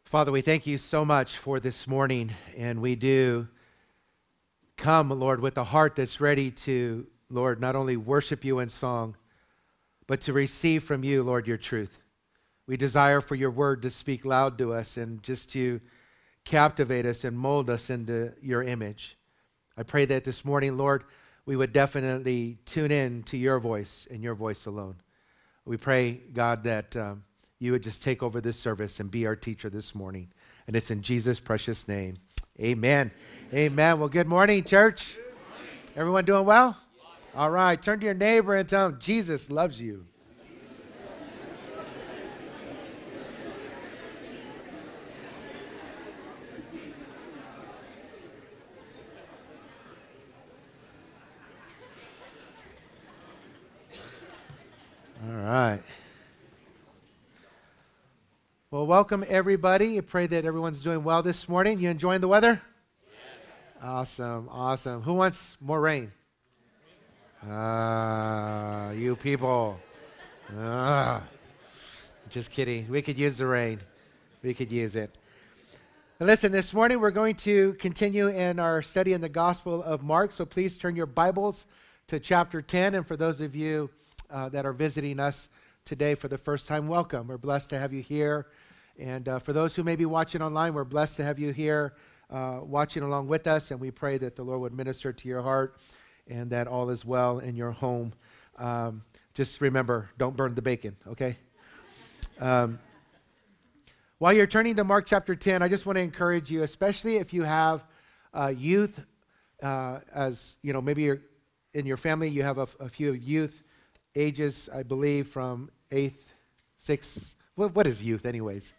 Father, we thank you so much for this morning, and we do come, Lord, with a heart that's ready to, Lord, not only worship you in song, but to receive from you, Lord, your truth. We desire for your word to speak loud to us and just to captivate us and mold us into your image. I pray that this morning, Lord, we would definitely tune in to your voice and your voice alone. We pray, God, that you would just take over this service and be our teacher this morning. And it's in Jesus' precious name. Amen. Amen. Well, good morning, church. Good morning. Everyone doing well? All right. Turn to your neighbor and tell him Jesus loves you. All right. Well, welcome everybody. I pray that everyone's doing well this morning. You enjoying the weather? Yes. Awesome. Who wants more rain? You people. Just kidding. We could use the rain. We could use it. And listen, this morning we're going to continue in our study in the Gospel of Mark. So please turn your Bibles to chapter 10. And for those of you that are visiting us today for the first time, welcome. We're blessed to have you here. And for those who may be watching online, we're blessed to have you here watching along with us. And we pray that the Lord would minister to your heart and that all is well in your home. Just remember, don't burn the bacon, okay? While you're turning to Mark chapter 10, I just want to encourage you, especially if you have youth, as you know, maybe you're, in your family you have a few youth ages, I believe, from 8th, 6th, what is youth anyways?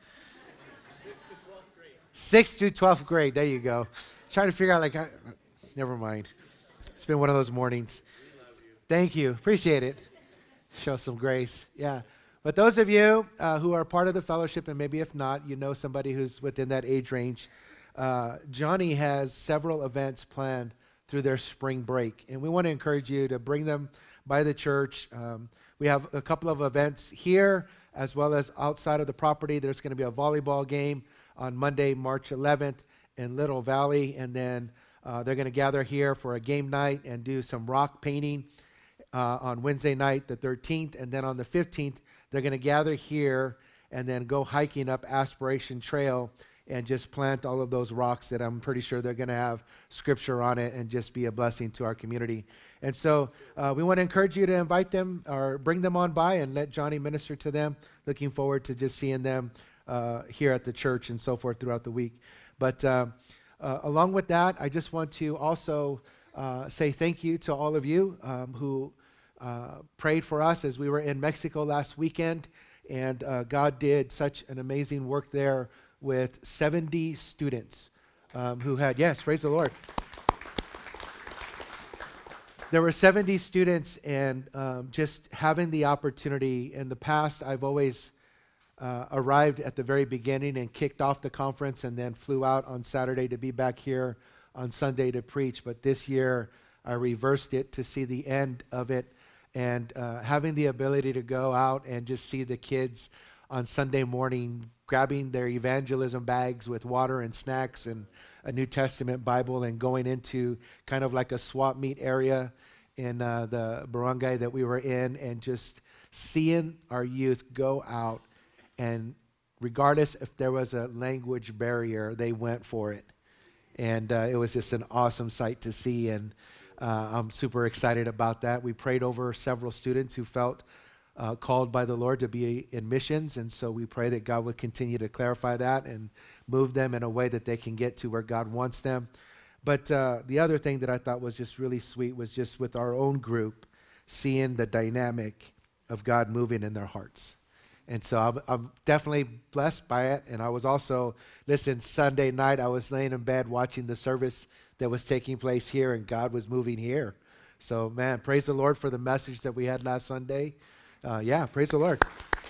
6th to 12th grade, there you go. Trying to figure out, never mind. It's been one of those mornings. We love you. Thank you, appreciate it. Show some grace, yeah. But those of you who are part of the fellowship, and maybe if not, you know somebody who's within that age range, Johnny has several events planned through their spring break. And we want to encourage you to bring them by the church. We have a couple of events here, as well as outside of the property. There's going to be a volleyball game on Monday, March 11th in Little Valley. And then they're going to gather here for a game night and do some rock painting on Wednesday night, the 13th. And then on the 15th, they're going to gather here and then go hiking up Aspiration Trail and just plant all of those rocks that I'm pretty sure they're going to have scripture on it and just be a blessing to our community. And so we want to encourage you to invite them or bring them on by and let Johnny minister to them. Looking forward to just seeing them here at the church and so forth throughout the week. But along with that, I just want to also say thank you to all of you who prayed for us as we were in Mexico last weekend. And God did such an amazing work there with 70 students who had, yes, praise the Lord. There were 70 students, and just having the opportunity. In the past, I've always arrived at the very beginning and kicked off the conference and then flew out on Saturday to be back here on Sunday to preach. But this year, I reversed it to see the end of it, and having the ability to go out and just see the kids on Sunday morning grabbing their evangelism bags with water and snacks and a New Testament Bible and going into kind of like a swap meet area in the barangay that we were in, and just seeing our youth go out, and regardless if there was a language barrier, they went for it. And it was just an awesome sight to see, and I'm super excited about that. We prayed over several students who felt called by the Lord to be in missions, and so we pray that God would continue to clarify that and move them in a way that they can get to where God wants them. But the other thing that I thought was just really sweet was just with our own group, seeing the dynamic of God moving in their hearts. And so I'm definitely blessed by it. And I was also, Sunday night I was laying in bed watching the service that was taking place here, and God was moving here. So, man, praise the Lord for the message that we had last Sunday. Praise the Lord.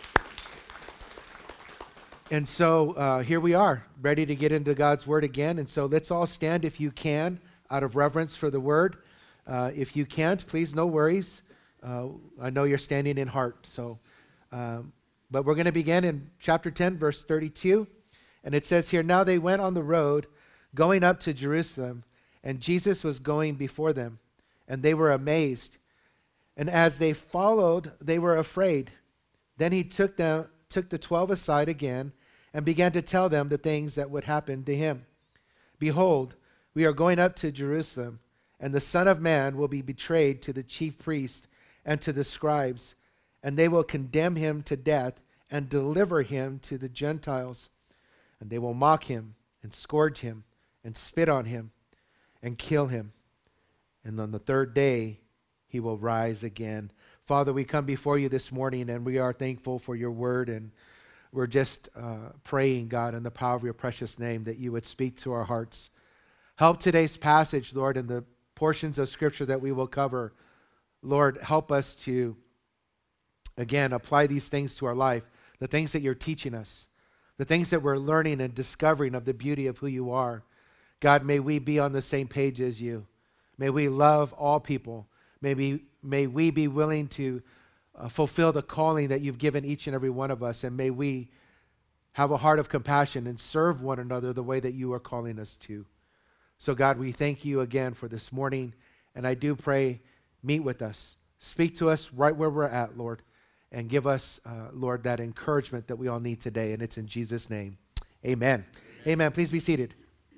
And so here we are, ready to get into God's Word again. And so let's all stand if you can, out of reverence for the Word. If you can't, please, no worries. I know you're standing in heart. So, but we're going to begin in chapter 10, verse 32. And it says here, now they went on the road going up to Jerusalem, and Jesus was going before them, and they were amazed. And as they followed, they were afraid. Then he took the 12 aside again and began to tell them the things that would happen to him. Behold, we are going up to Jerusalem, and the Son of Man will be betrayed to the chief priests and to the scribes, and they will condemn him to death and deliver him to the Gentiles. And they will mock him and scourge him and spit on him and kill him. And on the third day, he will rise again. Father, we come before you this morning, and we are thankful for your word, and we're just praying, God, in the power of your precious name, that you would speak to our hearts. Help today's passage, Lord, and the portions of Scripture that we will cover. Lord, help us to, again, apply these things to our life, the things that you're teaching us, the things that we're learning and discovering of the beauty of who you are. God, may we be on the same page as you. May we love all people. May we be willing to fulfill the calling that you've given each and every one of us, and may we have a heart of compassion and serve one another the way that you are calling us to. So God, we thank you again for this morning, and I do pray, meet with us. Speak to us right where we're at, Lord, and give us, Lord, that encouragement that we all need today, and it's in Jesus' name. Amen. Amen. Please be seated.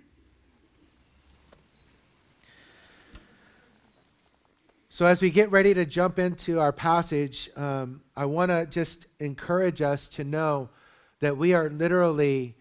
So as we get ready to jump into our passage, I want to just encourage us to know that we are literally,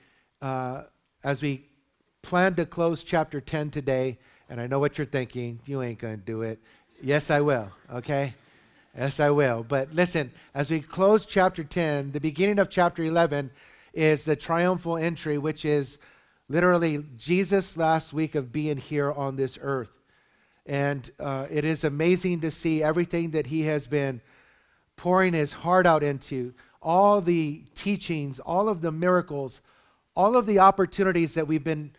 as we plan to close chapter 10 today, and I know what you're thinking, you ain't going to do it. Yes, I will, okay? Yes, I will. But listen, as we close chapter 10, the beginning of chapter 11 is the triumphal entry, which is literally Jesus' last week of being here on this earth. And it is amazing to see everything that he has been pouring his heart out into, all the teachings, all of the miracles, all of the opportunities that we've been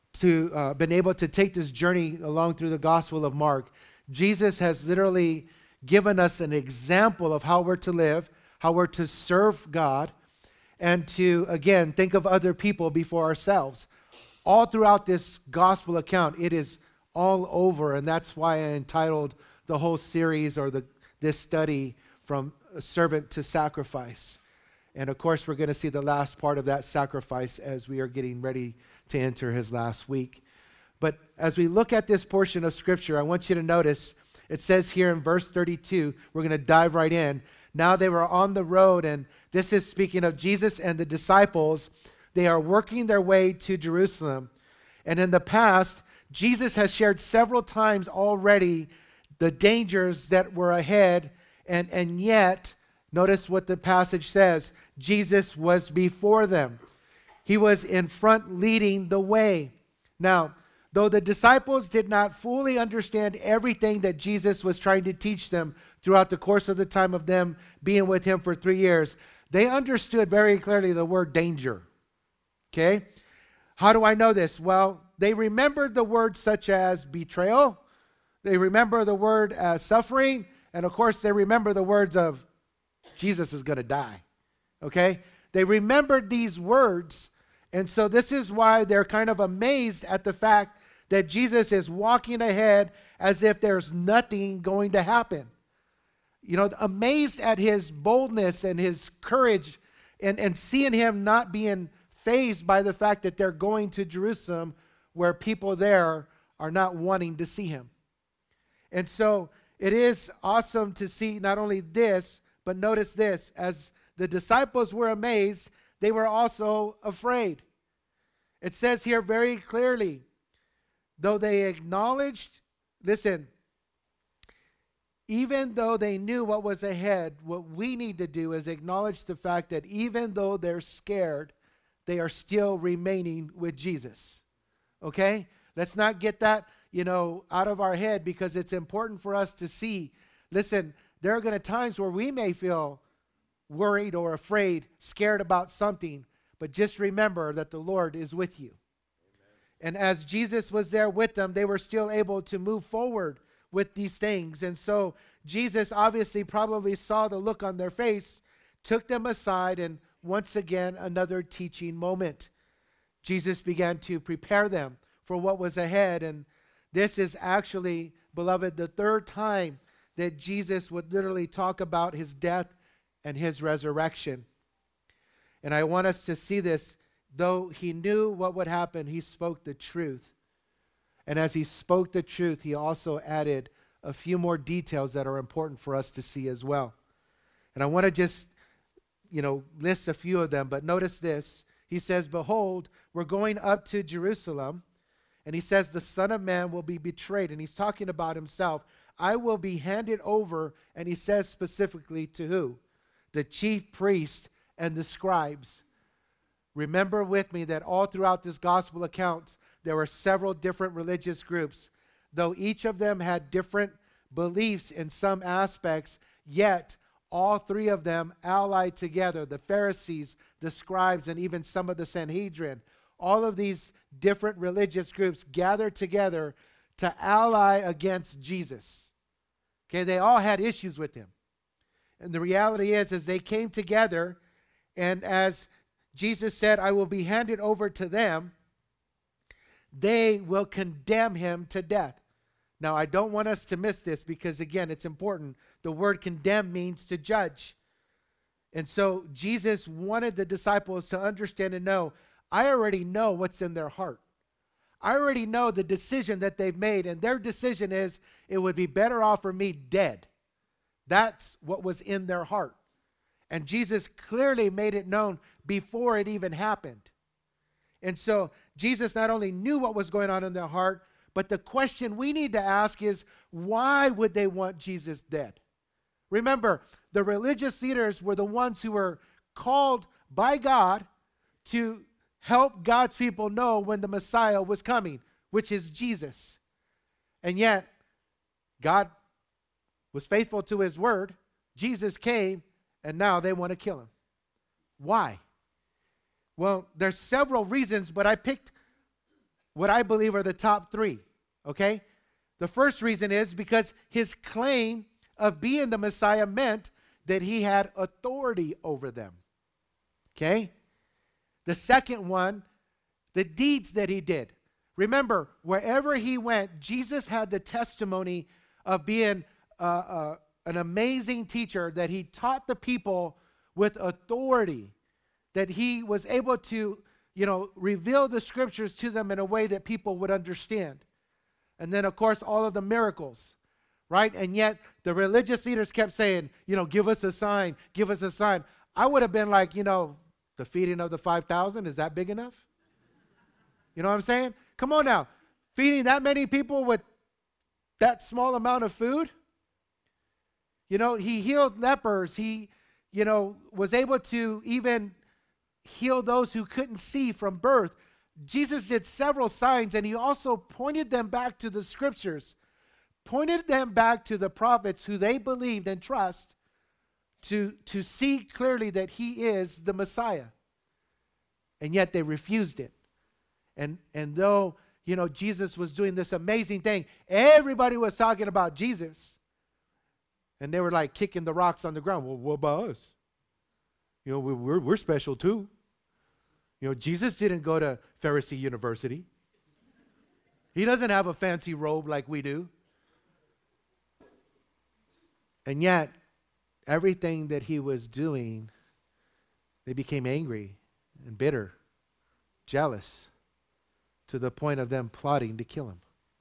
able to take this journey along through the Gospel of Mark. Jesus has literally given us an example of how we're to live, how we're to serve God, and to, again, think of other people before ourselves. All throughout this gospel account, it is all over, and that's why I entitled the whole series or this study From Servant to Sacrifice. And of course, we're going to see the last part of that sacrifice as we are getting ready to enter his last week. But as we look at this portion of Scripture, I want you to notice it says here in verse 32, we're going to dive right in. Now they were on the road, and this is speaking of Jesus and the disciples. They are working their way to Jerusalem. And in the past, Jesus has shared several times already the dangers that were ahead, and yet, notice what the passage says, Jesus was before them. He was in front leading the way. Now, though the disciples did not fully understand everything that Jesus was trying to teach them throughout the course of the time of them being with him for 3 years, they understood very clearly the word danger. Okay? How do I know this? Well, they remembered the words such as betrayal. They remember the word suffering. And of course, they remember the words of Jesus is going to die. Okay? They remembered these words. And so this is why they're kind of amazed at the fact that Jesus is walking ahead as if there's nothing going to happen. You know, amazed at his boldness and his courage, and seeing him not being fazed by the fact that they're going to Jerusalem, where people there are not wanting to see him. And so it is awesome to see not only this, but notice this. As the disciples were amazed, they were also afraid. It says here very clearly, though they acknowledged, listen, even though they knew what was ahead, what we need to do is acknowledge the fact that even though they're scared, they are still remaining with Jesus. Okay? Let's not get that, out of our head, because it's important for us to see. Listen, there are going to times where we may feel worried or afraid, scared about something, but just remember that the Lord is with you. Amen. And as Jesus was there with them, they were still able to move forward with these things. And so Jesus obviously probably saw the look on their face, took them aside, and once again, another teaching moment. Jesus began to prepare them for what was ahead. And this is actually, beloved, the third time that Jesus would literally talk about his death and his resurrection. And I want us to see this. Though he knew what would happen, he spoke the truth. And as he spoke the truth, he also added a few more details that are important for us to see as well. And I want to just, list a few of them. But notice this. He says, behold, we're going up to Jerusalem. And he says, the Son of Man will be betrayed. And he's talking about himself. I will be handed over. And he says specifically to who? The chief priest and the scribes. Remember with me that all throughout this gospel account, there were several different religious groups. Though each of them had different beliefs in some aspects, yet all three of them allied together, the Pharisees, the scribes, and even some of the Sanhedrin. All of these different religious groups gathered together to ally against Jesus. Okay, they all had issues with him. And the reality is they came together, and as Jesus said, I will be handed over to them, they will condemn him to death. Now, I don't want us to miss this because, again, it's important. The word condemn means to judge. And so Jesus wanted the disciples to understand and know, I already know what's in their heart. I already know the decision that they've made, and their decision is it would be better off for me dead. That's what was in their heart. And Jesus clearly made it known before it even happened. And so Jesus not only knew what was going on in their heart, but the question we need to ask is, why would they want Jesus dead? Remember, the religious leaders were the ones who were called by God to help God's people know when the Messiah was coming, which is Jesus. And yet, God was faithful to his word. Jesus came, and now they want to kill him. Why? Well, there's several reasons, but I picked what I believe are the top three, okay? The first reason is because his claim of being the Messiah meant that he had authority over them, okay? The second one, the deeds that he did. Remember, wherever he went, Jesus had the testimony of being an amazing teacher, that he taught the people with authority, that he was able to reveal the scriptures to them in a way that people would understand. And then, of course, all of the miracles, right? And yet, the religious leaders kept saying, give us a sign, give us a sign. I would have been like, the feeding of the 5,000, is that big enough? You know what I'm saying? Come on now. Feeding that many people with that small amount of food? He healed lepers. He, was able to even heal those who couldn't see from birth. Jesus did several signs, and he also pointed them back to the scriptures, pointed them back to the prophets who they believed and trust to see clearly that he is the Messiah. And yet they refused it. And though, Jesus was doing this amazing thing, everybody was talking about Jesus. And they were like kicking the rocks on the ground. Well, what about us? We're special too. Jesus didn't go to Pharisee University. He doesn't have a fancy robe like we do. And yet, everything that he was doing, they became angry and bitter, jealous, to the point of them plotting to kill him.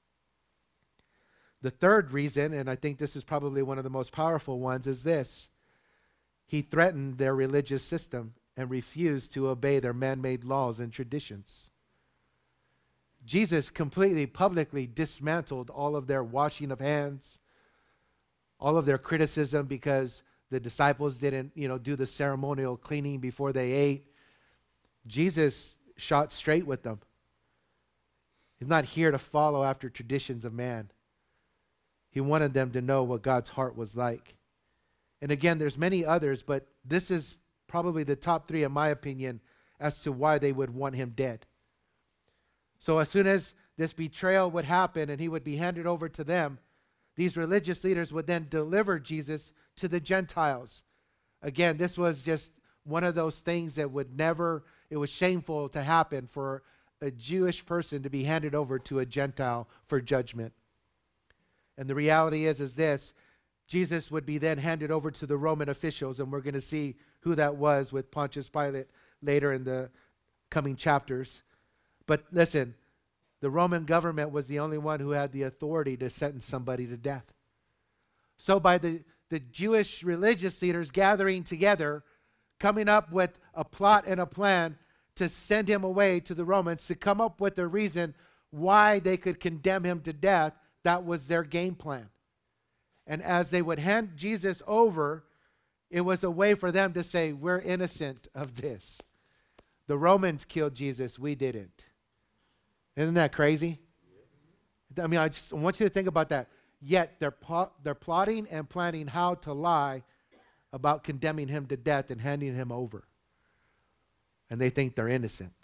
The third reason, and I think this is probably one of the most powerful ones, is this. He threatened their religious system and refused to obey their man-made laws and traditions. Jesus completely, publicly dismantled all of their washing of hands, all of their criticism because the disciples didn't, do the ceremonial cleaning before they ate. Jesus shot straight with them. He's not here to follow after traditions of man. He wanted them to know what God's heart was like. And again, there's many others, but this is probably the top three, in my opinion, as to why they would want him dead. So as soon as this betrayal would happen and he would be handed over to them, these religious leaders would then deliver Jesus to the Gentiles. Again, this was just one of those things that would never it was shameful to happen for a Jewish person to be handed over to a Gentile for judgment. And the reality is this: Jesus would be then handed over to the Roman officials, and we're going to see who that was with Pontius Pilate later in the coming chapters. But listen, the Roman government was the only one who had the authority to sentence somebody to death. So by the Jewish religious leaders gathering together, coming up with a plot and a plan to send him away to the Romans, to come up with a reason why they could condemn him to death, that was their game plan. And as they would hand Jesus over, it was a way for them to say, we're innocent of this. The Romans killed Jesus, we didn't. Isn't that crazy? I mean, I want you to think about that. Yet they're plotting and planning how to lie about condemning him to death and handing him over. And they think they're innocent.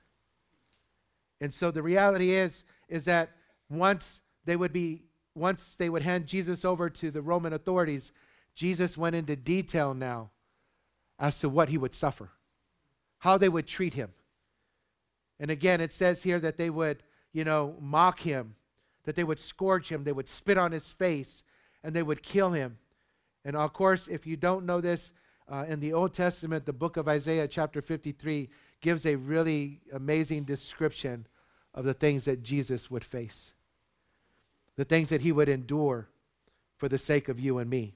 And so the reality is that once they would hand Jesus over to the Roman authorities, Jesus went into detail now as to what he would suffer, how they would treat him. And again, it says here that they would, mock him, that they would scourge him, they would spit on his face, and they would kill him. And of course, if you don't know this, in the Old Testament, the book of Isaiah chapter 53 gives a really amazing description of the things that Jesus would face, the things that he would endure for the sake of you and me.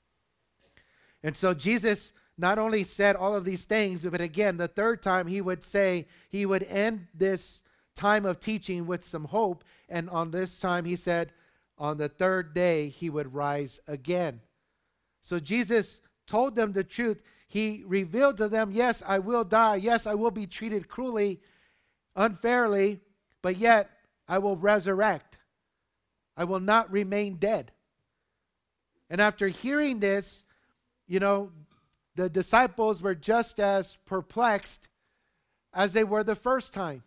And so Jesus not only said all of these things, but again, the third time he would end this time of teaching with some hope. And on this time, he said, on the third day, he would rise again. So Jesus told them the truth. He revealed to them, yes, I will die. Yes, I will be treated cruelly, unfairly, but yet I will resurrect. I will not remain dead. And after hearing this, the disciples were just as perplexed as they were the first time.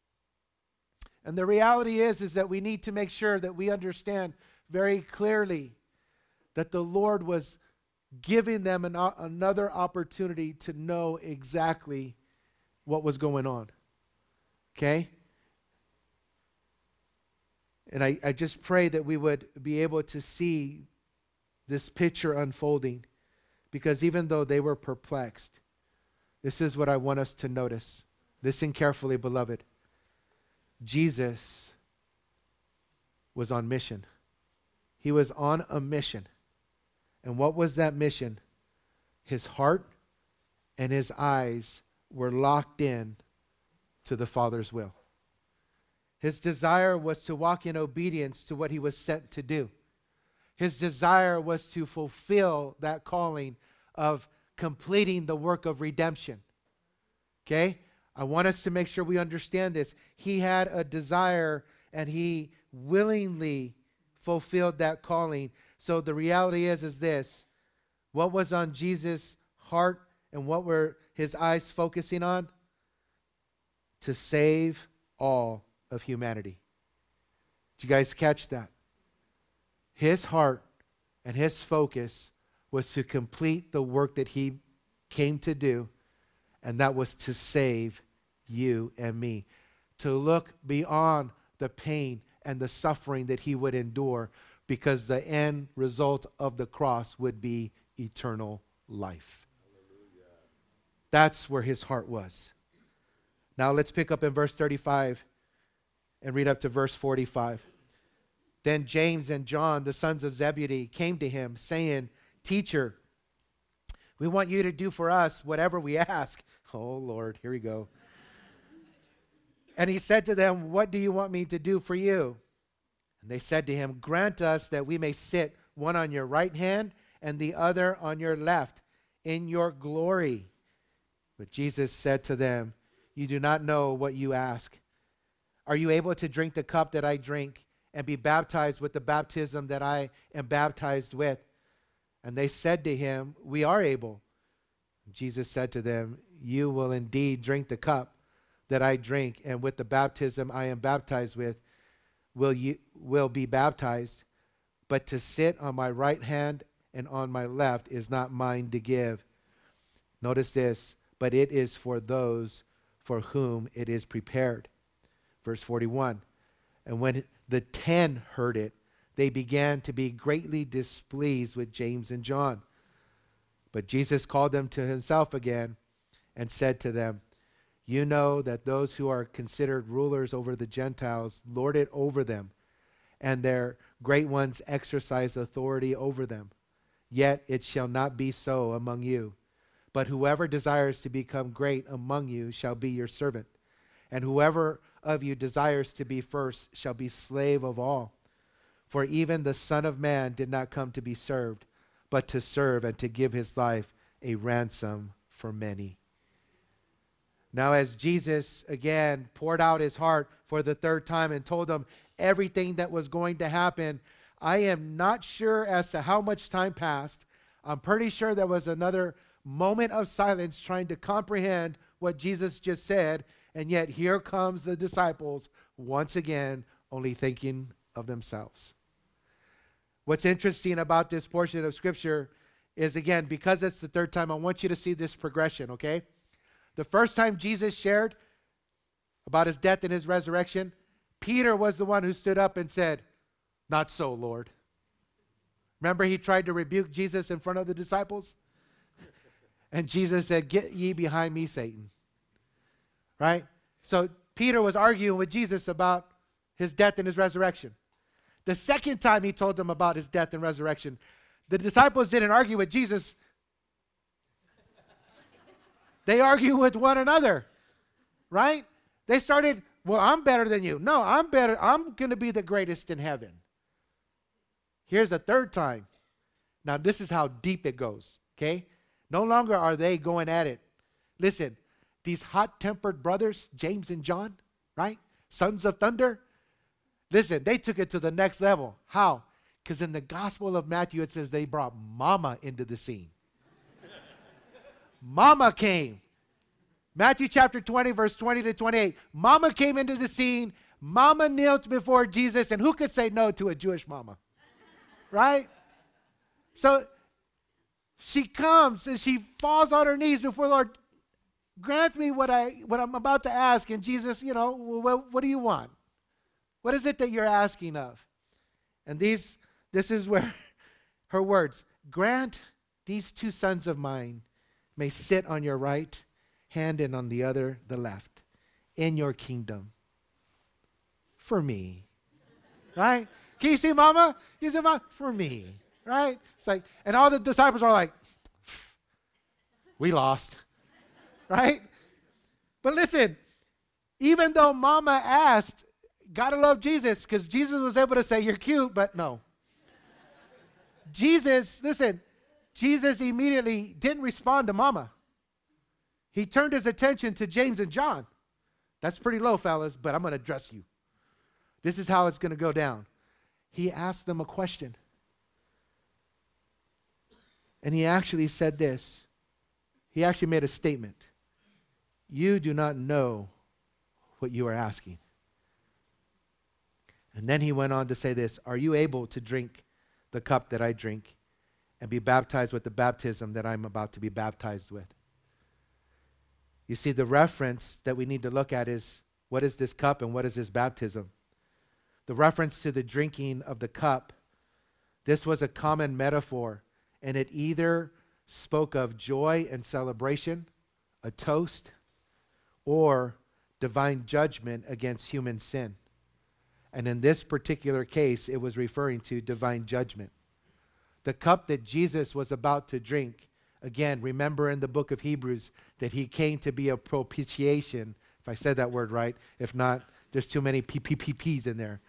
And the reality is that we need to make sure that we understand very clearly that the Lord was giving them another opportunity to know exactly what was going on. Okay? And I just pray that we would be able to see this picture unfolding, because even though they were perplexed, this is what I want us to notice. Listen carefully, beloved. Jesus was on mission. He was on a mission. And what was that mission? His heart and his eyes were locked in to the Father's will. His desire was to walk in obedience to what he was sent to do. His desire was to fulfill that calling of completing the work of redemption. Okay? I want us to make sure we understand this. He had a desire and he willingly fulfilled that calling. So the reality is this: what was on Jesus' heart and what were his eyes focusing on? To save all of humanity. Did you guys catch that? His heart and his focus was to complete the work that he came to do, and that was to save you and me, to look beyond the pain and the suffering that he would endure, because the end result of the cross would be eternal life. Hallelujah. That's where his heart was. Now let's pick up in verse 35 and read up to verse 45. Then James and John, the sons of Zebedee, came to him, saying, Teacher, we want you to do for us whatever we ask. Oh, Lord, here we go. And he said to them, What do you want me to do for you? And they said to him, Grant us that we may sit one on your right hand and the other on your left in your glory. But Jesus said to them, You do not know what you ask. Are you able to drink the cup that I drink and be baptized with the baptism that I am baptized with? And they said to him, We are able. Jesus said to them, You will indeed drink the cup that I drink, and with the baptism I am baptized with will be baptized. But to sit on my right hand and on my left is not mine to give. Notice this, but it is for those for whom it is prepared. Verse 41, and when the 10 heard it, they began to be greatly displeased with James and John. But Jesus called them to himself again and said to them, you know that those who are considered rulers over the Gentiles lord it over them, and their great ones exercise authority over them. Yet it shall not be so among you. But whoever desires to become great among you shall be your servant. And whoever of you desires to be first shall be slave of all. For even the Son of Man did not come to be served, but to serve and to give his life a ransom for many. Now, as Jesus again poured out his heart for the third time and told them everything that was going to happen, I am not sure as to how much time passed. I'm pretty sure there was another moment of silence trying to comprehend what Jesus just said. And yet here comes the disciples once again, only thinking of themselves. What's interesting about this portion of Scripture is, again, because it's the third time, I want you to see this progression, okay? The first time Jesus shared about his death and his resurrection, Peter was the one who stood up and said, not so, Lord. Remember, he tried to rebuke Jesus in front of the disciples? And Jesus said, get ye behind me, Satan. Right? So Peter was arguing with Jesus about his death and his resurrection. The second time he told them about his death and resurrection, the disciples didn't argue with Jesus. They argued with one another. Right? They started, well, I'm better than you. No, I'm better. I'm going to be the greatest in heaven. Here's the third time. Now, this is how deep it goes. Okay? No longer are they going at it. Listen, these hot-tempered brothers, James and John, right? Sons of thunder. Listen, they took it to the next level. How? Because in the Gospel of Matthew, it says they brought Mama into the scene. Mama came. Matthew chapter 20, verse 20 to 28. Mama came into the scene. Mama knelt before Jesus. And who could say no to a Jewish mama? Right? So she comes and she falls on her knees before the Lord. Grant me what I'm about to ask. And Jesus, what do you want? What is it that you're asking of? And this is where her words, grant these two sons of mine may sit on your right hand and on the other, the left, in your kingdom. For me. Right? Can you see, Mama? You see, Mama? For me. Right? It's like, and all the disciples are like, we lost. Right? But listen, even though Mama asked, gotta love Jesus, because Jesus was able to say, you're cute, but no. Jesus immediately didn't respond to Mama. He turned his attention to James and John. That's pretty low, fellas, but I'm going to address you. This is how it's going to go down. He asked them a question. And he actually said this. He actually made a statement. You do not know what you are asking. And then he went on to say this, are you able to drink the cup that I drink and be baptized with the baptism that I'm about to be baptized with? You see, the reference that we need to look at is, what is this cup and what is this baptism? The reference to the drinking of the cup, this was a common metaphor, and it either spoke of joy and celebration, a toast, or divine judgment against human sin. And in this particular case, it was referring to divine judgment. The cup that Jesus was about to drink, again, remember in the book of Hebrews that he came to be a propitiation, if I said that word right. If not, there's too many PPPs in there.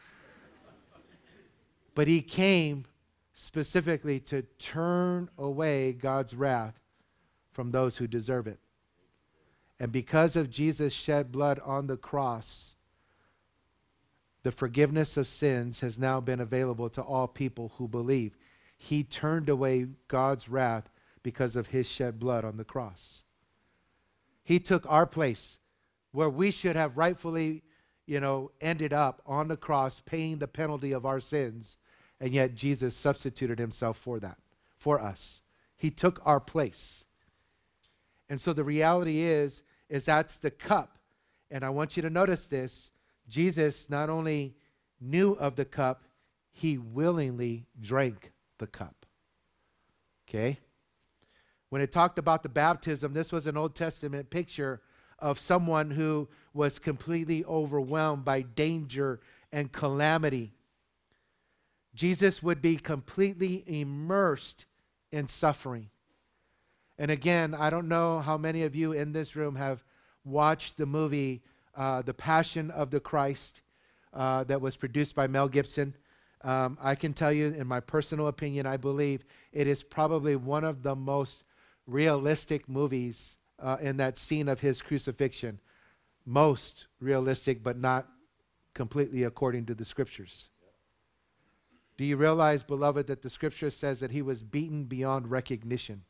But he came specifically to turn away God's wrath from those who deserve it. And because of Jesus' shed blood on the cross, the forgiveness of sins has now been available to all people who believe. He turned away God's wrath because of his shed blood on the cross. He took our place where we should have rightfully, ended up on the cross paying the penalty of our sins. And yet Jesus substituted himself for that, for us. He took our place. And so the reality is that's the cup And I want you to notice this. Jesus not only knew of the cup, he willingly drank the cup. Okay? When it talked about the baptism, this was an Old Testament picture of someone who was completely overwhelmed by danger and calamity. Jesus would be completely immersed in suffering. And again, I don't know how many of you in this room have watched the movie The Passion of the Christ that was produced by Mel Gibson. I can tell you, in my personal opinion, I believe it is probably one of the most realistic movies in that scene of his crucifixion. Most realistic, but not completely according to the scriptures. Do you realize, beloved, that the scripture says that he was beaten beyond recognition?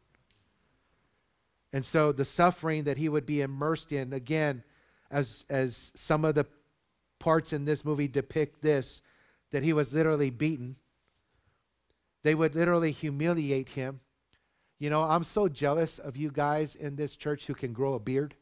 And so the suffering that he would be immersed in, again, as some of the parts in this movie depict this, that he was literally beaten. They would literally humiliate him. You know, I'm so jealous of you guys in this church who can grow a beard.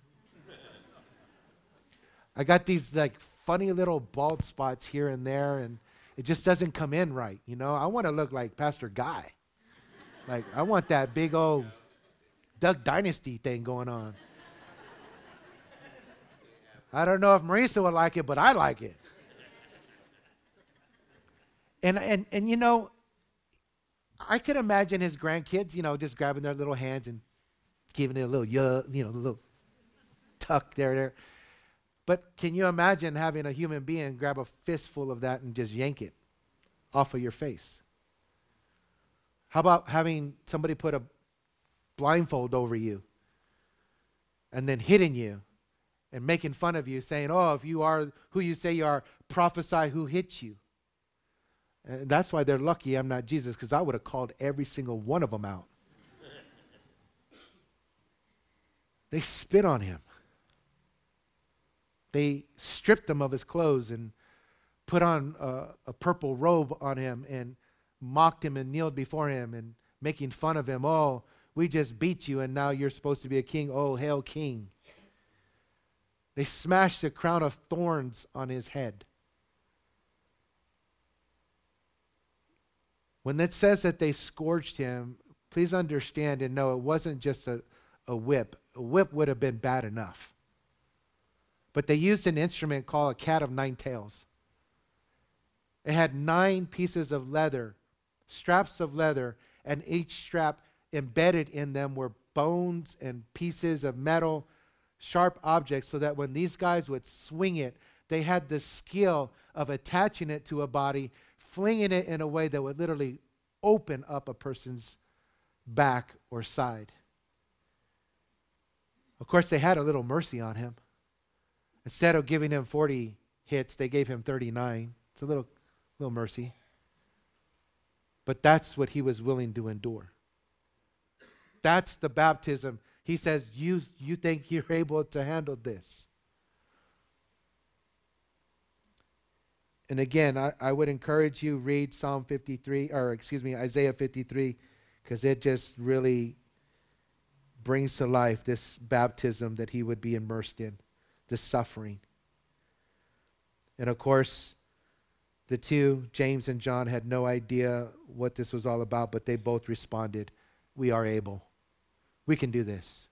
I got these like funny little bald spots here and there, and it just doesn't come in right, you know. I want to look like Pastor Guy. Like, I want that big old Duck Dynasty thing going on. I don't know if Marisa would like it, but I like it. And you know, I could imagine his grandkids, you know, just grabbing their little hands and giving it a little, a little tuck there. But can you imagine having a human being grab a fistful of that and just yank it off of your face? How about having somebody put a blindfold over you and then hitting you and making fun of you, saying, oh, if you are who you say you are, prophesy who hit you. And that's why they're lucky I'm not Jesus, because I would have called every single one of them out. They spit on him. They stripped him of his clothes and put on a purple robe on him and mocked him and kneeled before him and making fun of him. Oh, we just beat you and now you're supposed to be a king. Oh, hail king. They smashed a crown of thorns on his head. When it says that they scourged him, please understand and know it wasn't just a whip. A whip would have been bad enough. But they used an instrument called a cat of nine tails. It had 9 pieces of leather, straps of leather, and each strap embedded in them were bones and pieces of metal, sharp objects, so that when these guys would swing it, they had the skill of attaching it to a body, flinging it in a way that would literally open up a person's back or side. Of course, they had a little mercy on him. Instead of giving him 40 hits, they gave him 39. It's a little mercy. But that's what he was willing to endure. That's the baptism. He says, you think you're able to handle this? And again, I would encourage you read Isaiah 53, because it just really brings to life this baptism that he would be immersed in, this suffering. And of course, the two, James and John, had no idea what this was all about, but they both responded, we are able. We can do this.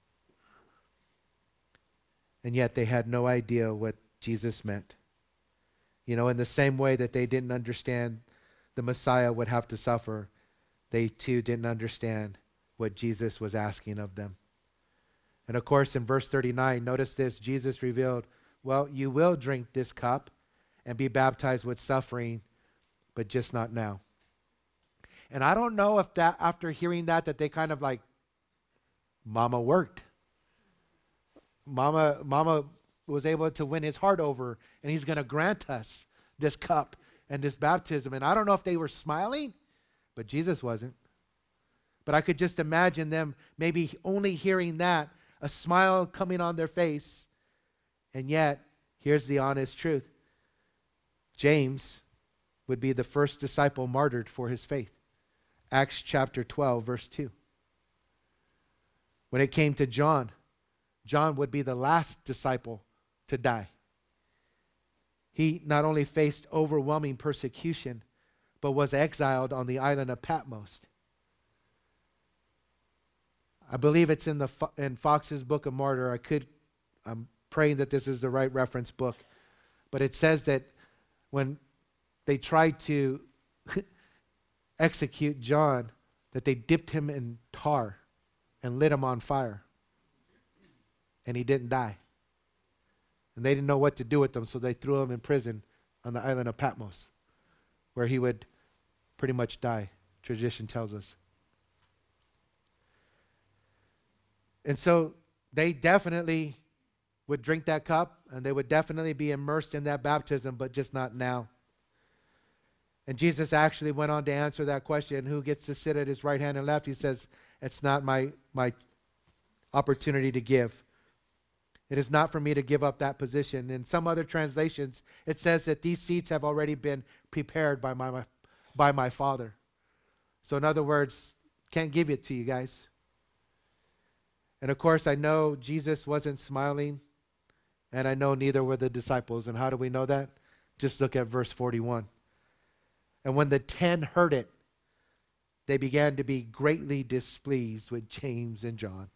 And yet they had no idea what Jesus meant. You know, in the same way that they didn't understand the Messiah would have to suffer, they too didn't understand what Jesus was asking of them. And of course, in verse 39, notice this, Jesus revealed, well, you will drink this cup and be baptized with suffering, but just not now. And I don't know if that, after hearing that they kind of like, Mama worked. Mama was able to win his heart over, and he's going to grant us this cup and this baptism. And I don't know if they were smiling, but Jesus wasn't. But I could just imagine them maybe only hearing that, a smile coming on their face. And yet, here's the honest truth. James would be the first disciple martyred for his faith. Acts chapter 12, verse 2. When it came to John John would be the last disciple to die. He not only faced overwhelming persecution, but was exiled on the island of Patmos. I believe it's in Fox's Book of Martyr. I'm praying that this is the right reference book. But it says that when they tried to execute John, that they dipped him in tar and lit him on fire. And he didn't die. And they didn't know what to do with him, so they threw him in prison on the island of Patmos, where he would pretty much die, tradition tells us. And so they definitely would drink that cup, and they would definitely be immersed in that baptism, but just not now. And Jesus actually went on to answer that question, who gets to sit at his right hand and left? He says, it's not my opportunity to give. It is not for me to give up that position. In some other translations, it says that these seats have already been prepared by my Father. So in other words, can't give it to you guys. And of course, I know Jesus wasn't smiling, and I know neither were the disciples. And how do we know that? Just look at verse 41. And when the 10 heard it, they began to be greatly displeased with James and John.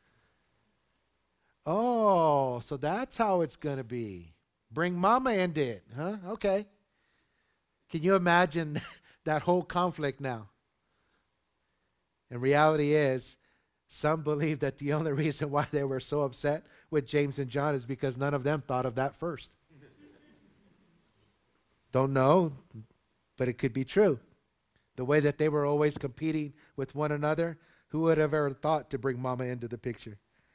Oh, so that's how it's going to be. Bring mama into it, huh? Okay. Can you imagine that whole conflict now? And reality is, some believe that the only reason why they were so upset with James and John is because none of them thought of that first. Don't know, but it could be true. The way that they were always competing with one another, who would have ever thought to bring mama into the picture?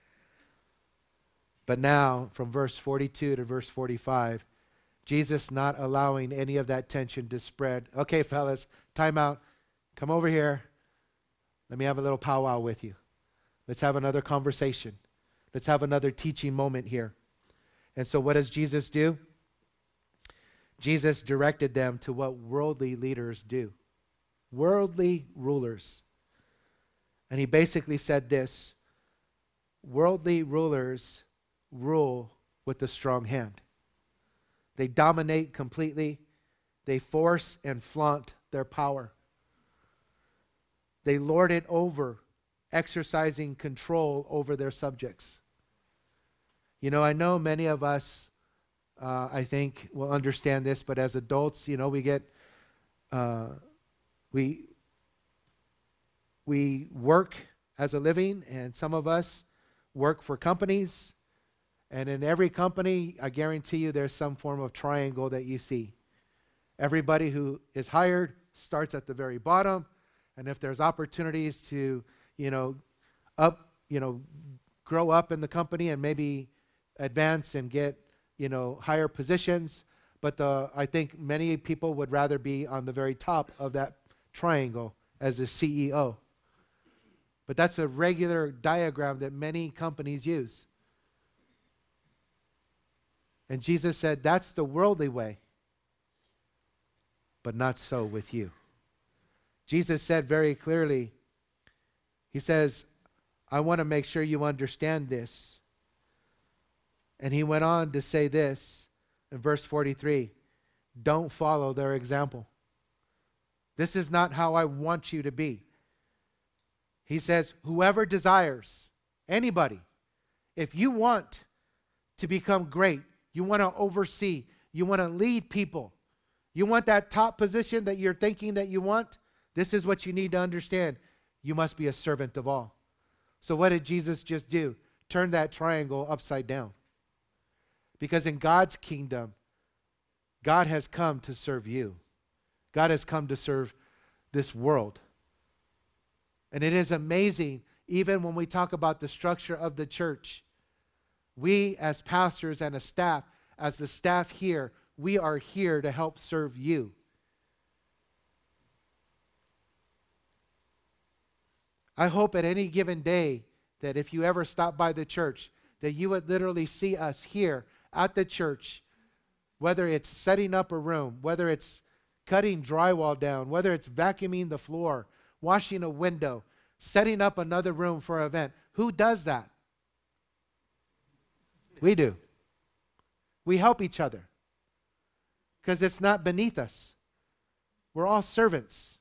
But now, from verse 42 to verse 45, Jesus not allowing any of that tension to spread. Okay, fellas, time out. Come over here. Let me have a little powwow with you. Let's have another conversation. Let's have another teaching moment here. And so what does Jesus do? Jesus directed them to what worldly leaders do. Worldly rulers. And he basically said this: worldly rulers rule with a strong hand. They dominate completely. They force and flaunt their power. They lord it over, exercising control over their subjects. You know, I know many of us, I think, will understand this, but as adults, you know, we work as a living, and some of us work for companies. And in every company, I guarantee you there's some form of triangle that you see. Everybody who is hired starts at the very bottom. And if there's opportunities to, grow up in the company and maybe advance and get, higher positions. But I think many people would rather be on the very top of that triangle as a CEO. But that's a regular diagram that many companies use. And Jesus said, that's the worldly way, but not so with you. Jesus said very clearly, he says, I want to make sure you understand this. And he went on to say this in verse 43, don't follow their example. This is not how I want you to be. He says, whoever desires, anybody, if you want to become great, you want to oversee, you want to lead people, you want that top position that you're thinking that you want, this is what you need to understand. You must be a servant of all. So what did Jesus just do? Turn that triangle upside down. Because in God's kingdom, God has come to serve you. God has come to serve this world. And it is amazing, even when we talk about the structure of the church, we as pastors and as the staff here, we are here to help serve you. I hope at any given day that if you ever stop by the church, that you would literally see us here at the church, whether it's setting up a room, whether it's cutting drywall down, whether it's vacuuming the floor, washing a window, setting up another room for an event. Who does that? We do. We help each other because it's not beneath us. We're all servants.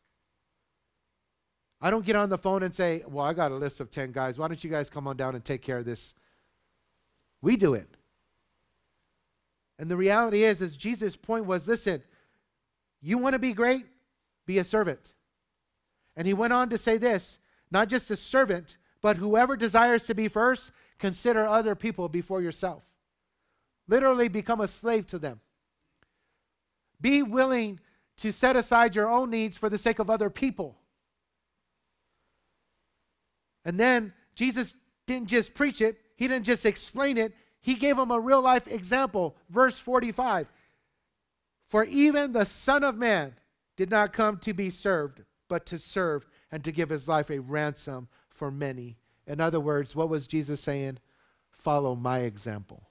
I don't get on the phone and say, well, I got a list of 10 guys. Why don't you guys come on down and take care of this? We do it. And the reality is Jesus' point was, listen, you want to be great? Be a servant. And he went on to say this, not just a servant, but whoever desires to be first, consider other people before yourself. Literally become a slave to them. Be willing to set aside your own needs for the sake of other people. And then Jesus didn't just preach it. He didn't just explain it. He gave them a real life example. Verse 45. For even the Son of Man did not come to be served, but to serve and to give his life a ransom for many. In other words, what was Jesus saying? Follow my example.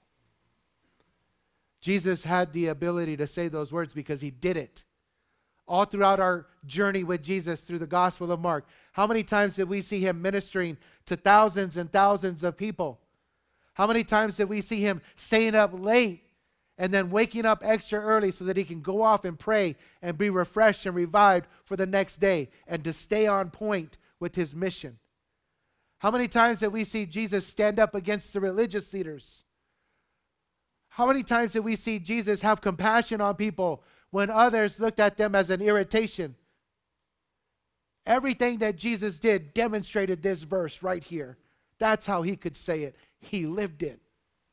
Jesus had the ability to say those words because he did it. All throughout our journey with Jesus through the Gospel of Mark, how many times did we see him ministering to thousands and thousands of people? How many times did we see him staying up late and then waking up extra early so that he can go off and pray and be refreshed and revived for the next day and to stay on point with his mission? How many times did we see Jesus stand up against the religious leaders? How many times did we see Jesus have compassion on people when others looked at them as an irritation? Everything that Jesus did demonstrated this verse right here. That's how he could say it. He lived it.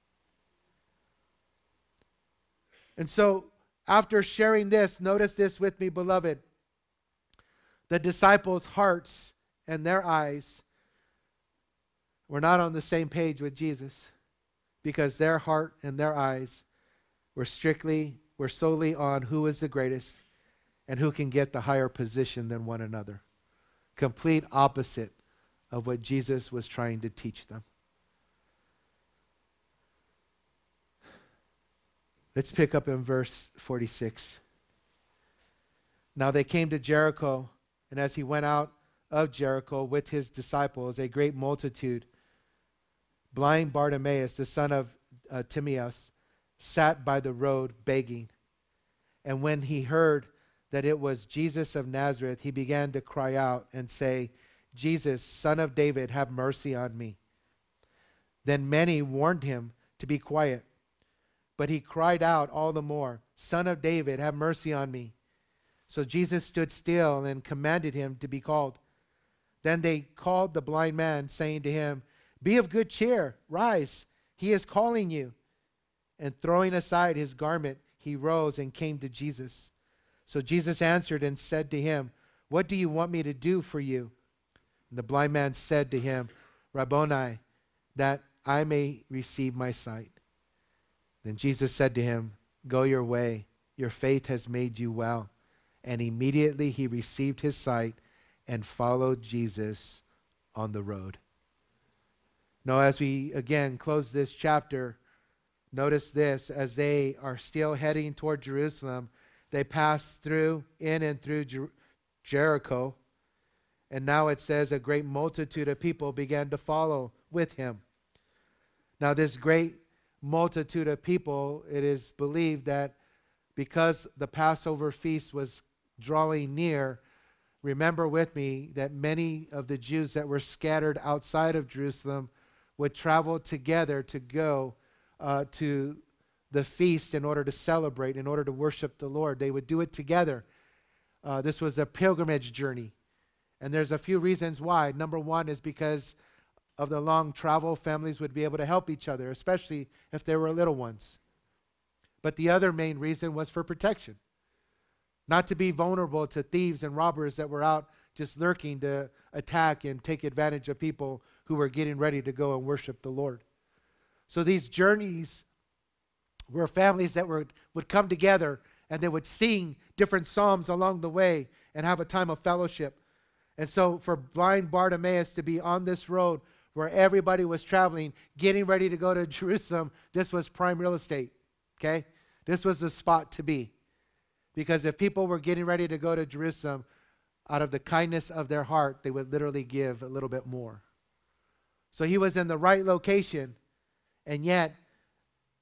And so, after sharing this, notice this with me, beloved. The disciples' hearts and their eyes were not on the same page with Jesus because their heart and their eyes were solely on who is the greatest and who can get the higher position than one another. Complete opposite of what Jesus was trying to teach them. Let's pick up in verse 46. Now they came to Jericho, and as he went out of Jericho with his disciples, a great multitude, blind Bartimaeus, the son of Timaeus, sat by the road begging. And when he heard that it was Jesus of Nazareth, he began to cry out and say, Jesus, Son of David, have mercy on me. Then many warned him to be quiet. But he cried out all the more, Son of David, have mercy on me. So Jesus stood still and commanded him to be called. Then they called the blind man, saying to him, Be of good cheer, rise, he is calling you. And throwing aside his garment, he rose and came to Jesus. So Jesus answered and said to him, What do you want me to do for you? And the blind man said to him, Rabboni, that I may receive my sight. Then Jesus said to him, Go your way, your faith has made you well. And immediately he received his sight and followed Jesus on the road. Now, as we again close this chapter, notice this: as they are still heading toward Jerusalem, they pass in and through Jericho. And now it says a great multitude of people began to follow with him. Now, this great multitude of people, it is believed that because the Passover feast was drawing near, remember with me that many of the Jews that were scattered outside of Jerusalem would travel together to go to the feast in order to celebrate, in order to worship the Lord. They would do it together. This was a pilgrimage journey. And there's a few reasons why. Number one is because of the long travel, families would be able to help each other, especially if they were little ones. But the other main reason was for protection. Not to be vulnerable to thieves and robbers that were out just lurking to attack and take advantage of people who were getting ready to go and worship the Lord. So these journeys were families that would come together and they would sing different psalms along the way and have a time of fellowship. And so for blind Bartimaeus to be on this road where everybody was traveling, getting ready to go to Jerusalem, this was prime real estate, okay? This was the spot to be. Because if people were getting ready to go to Jerusalem, out of the kindness of their heart, they would literally give a little bit more. So he was in the right location, and yet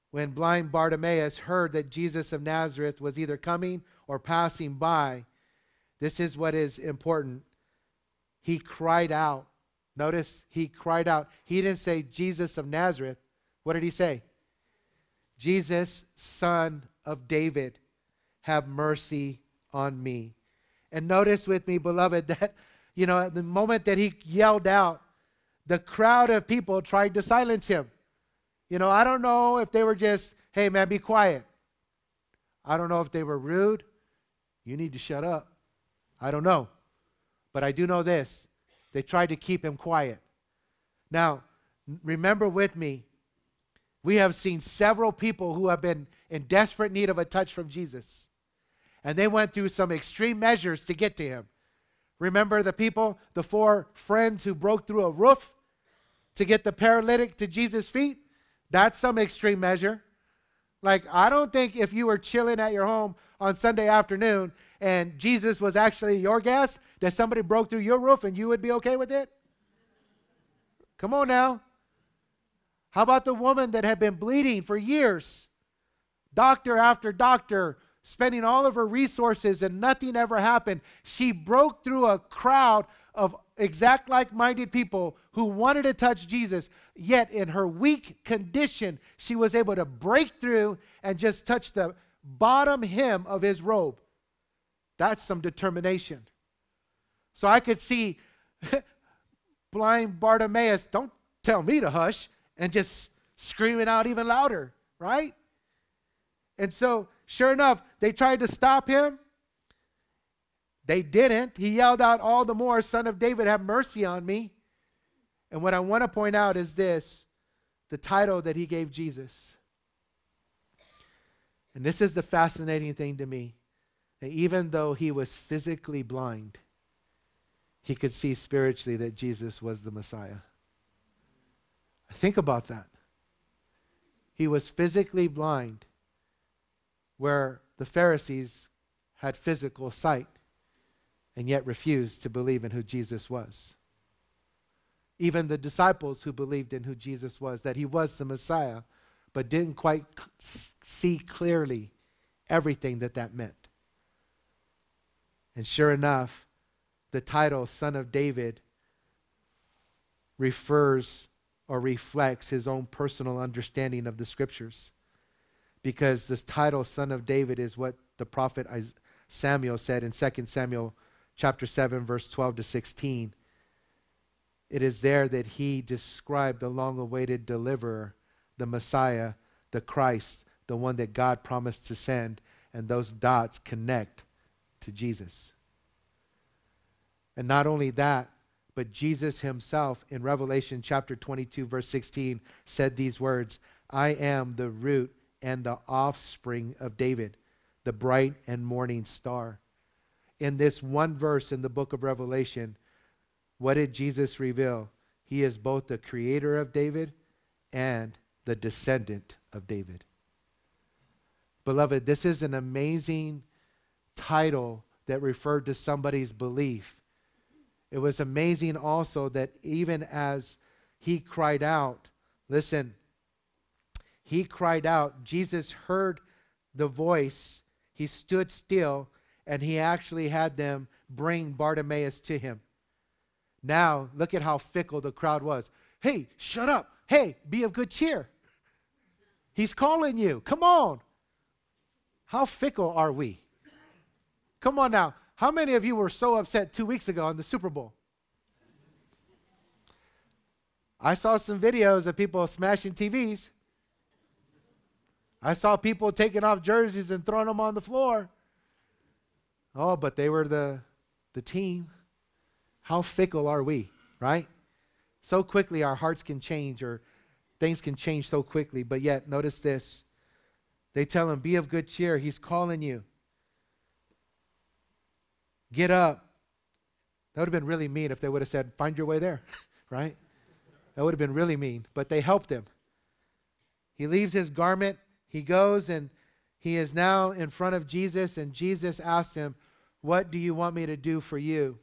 when blind Bartimaeus heard that Jesus of Nazareth was either coming or passing by, this is what is important. He cried out. Notice, he cried out. He didn't say Jesus of Nazareth. What did he say? Jesus, Son of David, have mercy on me. And notice with me, beloved, that, at the moment that he yelled out, the crowd of people tried to silence him. I don't know if they were just, hey, man, be quiet. I don't know if they were rude. You need to shut up. I don't know. But I do know this. They tried to keep him quiet. Now, remember with me, we have seen several people who have been in desperate need of a touch from Jesus. And they went through some extreme measures to get to him. Remember the people, the 4 friends who broke through a roof to get the paralytic to Jesus' feet? That's some extreme measure. Like, I don't think if you were chilling at your home on Sunday afternoon and Jesus was actually your guest, that somebody broke through your roof and you would be okay with it? Come on now. How about the woman that had been bleeding for years? Doctor after doctor, spending all of her resources and nothing ever happened. She broke through a crowd of exact like-minded people who wanted to touch Jesus, yet in her weak condition, she was able to break through and just touch the bottom hem of his robe. That's some determination. So I could see blind Bartimaeus, don't tell me to hush, and just screaming out even louder, right? And so, sure enough, they tried to stop him. They didn't. He yelled out all the more, Son of David, have mercy on me. And what I want to point out is this, the title that he gave Jesus. And this is the fascinating thing to me, that even though he was physically blind, he could see spiritually that Jesus was the Messiah. Think about that. He was physically blind, where the Pharisees had physical sight and yet refused to believe in who Jesus was. Even the disciples who believed in who Jesus was, that he was the Messiah, but didn't quite see clearly everything that meant. And sure enough, the title Son of David refers or reflects his own personal understanding of the scriptures. Because this title, Son of David, is what the prophet Samuel said in 2 Samuel chapter 7, verse 12 to 16. It is there that he described the long-awaited deliverer, the Messiah, the Christ, the one that God promised to send, and those dots connect to Jesus. And not only that, but Jesus himself in Revelation chapter 22, verse 16, said these words, I am the root and the offspring of David, the bright and morning star. In this one verse in the book of Revelation, what did Jesus reveal? He is both the creator of David and the descendant of David. Beloved, this is an amazing title that referred to somebody's belief. It was amazing also that even as he cried out, listen, he cried out, Jesus heard the voice, he stood still, and he actually had them bring Bartimaeus to him. Now, look at how fickle the crowd was. Hey, shut up. Hey, be of good cheer. He's calling you. Come on. How fickle are we? Come on now. How many of you were so upset 2 weeks ago on the Super Bowl? I saw some videos of people smashing TVs. I saw people taking off jerseys and throwing them on the floor. Oh, but they were the team. How fickle are we, right? So quickly our hearts can change, or things can change so quickly. But yet, notice this. They tell him, be of good cheer. He's calling you. Get up. That would have been really mean if they would have said, find your way there, right? That would have been really mean. But they helped him. He leaves his garment. He goes and he is now in front of Jesus, and Jesus asked him, what do you want me to do for you?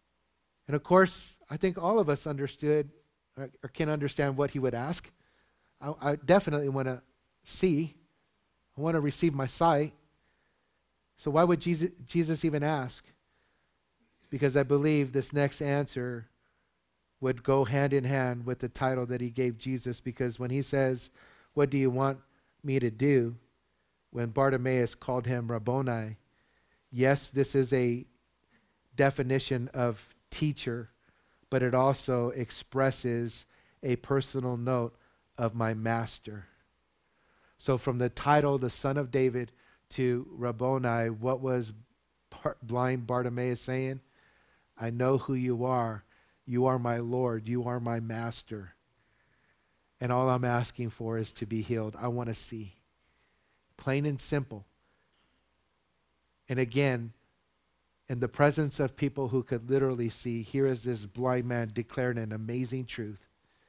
And of course, I think all of us understood or can understand what he would ask. I definitely want to see. I want to receive my sight. So why would Jesus even ask? Because I believe this next answer would go hand in hand with the title that he gave Jesus, because when he says, what do you want me to do? When Bartimaeus called him Rabboni, yes, this is a definition of teacher, but it also expresses a personal note of my master. So from the title, the Son of David, to Rabboni, what was blind Bartimaeus saying? I know who you are. You are my Lord. You are my master. And all I'm asking for is to be healed. I want to see. Plain and simple. And again, in the presence of people who could literally see, here is this blind man declaring an amazing truth.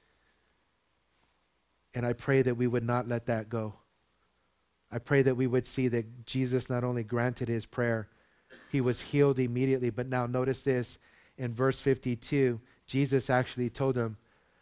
And I pray that we would not let that go. I pray that we would see that Jesus not only granted his prayer, he was healed immediately. But now notice this, in verse 52, Jesus actually told him,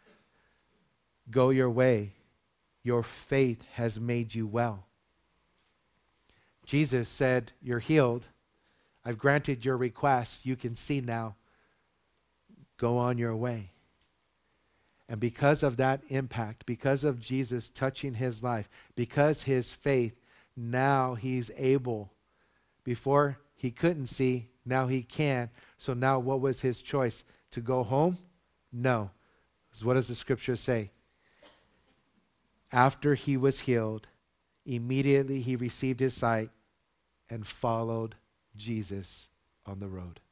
go your way. Your faith has made you well. Jesus said, you're healed. I've granted your request. You can see now. Go on your way. And because of that impact, because of Jesus touching his life, because his faith, now he's able. Before he couldn't see, now he can. So now what was his choice? To go home? No. So what does the scripture say? After he was healed, immediately he received his sight and followed Jesus on the road.